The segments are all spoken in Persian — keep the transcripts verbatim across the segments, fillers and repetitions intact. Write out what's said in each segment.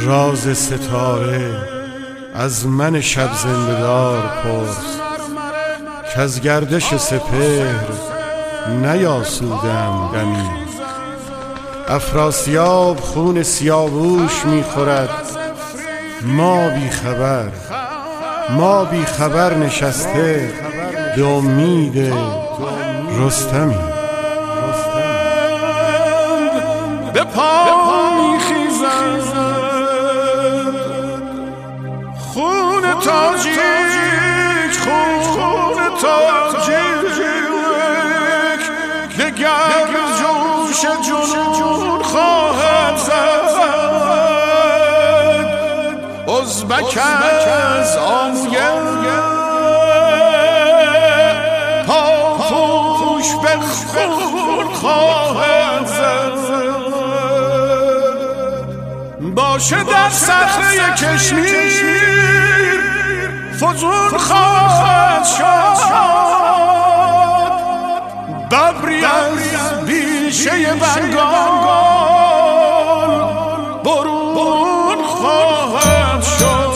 راز ستاره از من شب زنده‌دار پرس، که از گردش سپهر نیاسودم دمی. افراسیاب خون سیاووش می‌خورد، ما بی خبر ما بی خبر نشسته به امید رستمی. به پا می‌خیزد خون تاجیک، خون تاجیک، دگر جوش جنون خواهد زد. ازبک از آمویه پاپوش به خون خواهد زد. باشه در صخره کشمیر فزون خواهد شد، ببری از بیشه بنگال برون خواهد شد.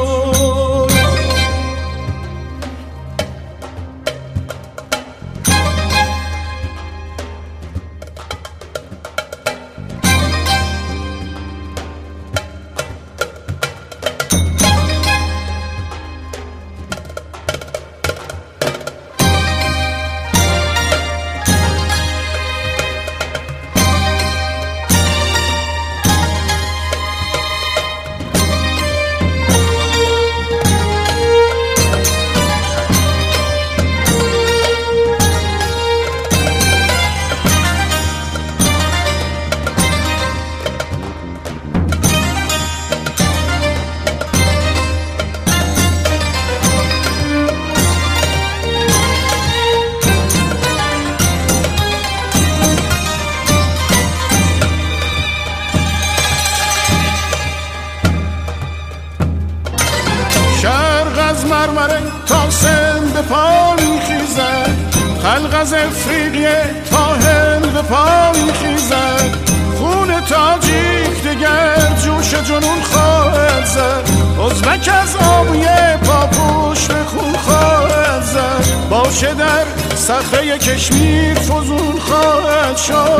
از مرمره تا سند به پا میخیزد، خلق از افریقیه تا هند به پا میخیزد. خون تاجیک دگر جوش جنون خواهد زد، ازبک از آبیه پاپوش به خون خواهد زد. باشه در صخره کشمیر فزون خواهد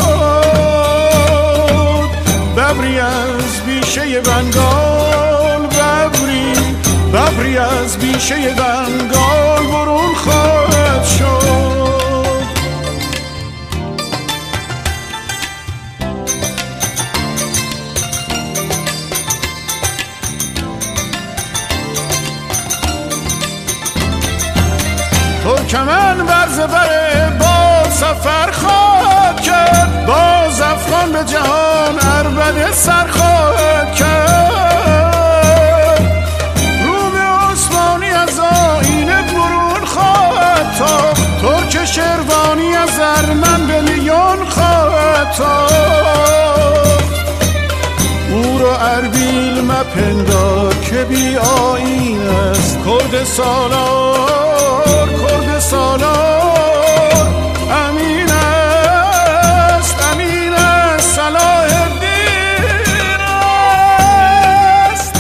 شد، ببری از بیشه بنگال، ببری ببری از بیشه بنگال برون خواهد شد. ترکمن بر زبر با سفر خواهد کرد، باز افغان به جهان عربده سر خواهد کرد. ترک شروانی از ارمن به لیون خواهد تاخت. او را اربیل مپندار که بی آیین است، کرد سالار کرد سالار امین است، امین است، صلاح الدین است.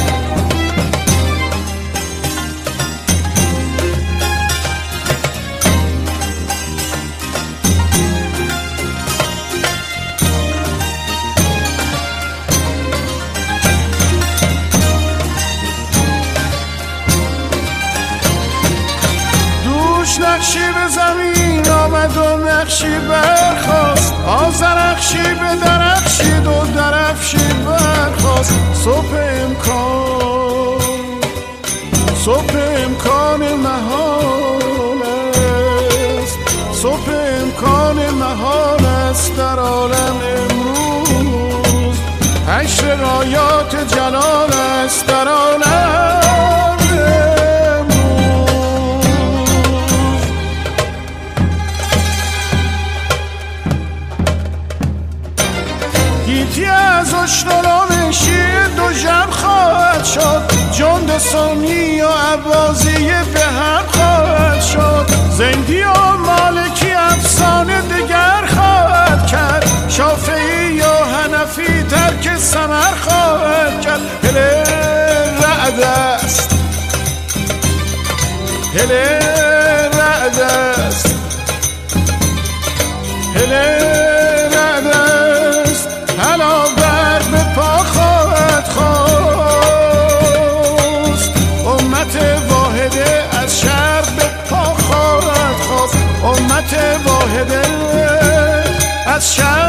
نقشی به زمین آمد و نقشی برخواست، آذرخشی به درخشید و درفشی برخواست. صبح امکان صبح امکان محال است، صبح امکان محال است در عالم امروز. حشر رایات جلال است در عالم. گیتی از اشترام شیر دو جمع خواهد شد، جند سنی و عباسیه به هم خواهد شد. زندی و مالکی افسانه دگر خواهد کرد، شافعی و حنفی ترک ثمر خواهد کرد. هل رعد است هل رعد است حالا بر به پا خواهد خواست امت واحده از شرق به پا خواهد خواست امت واحده از شرق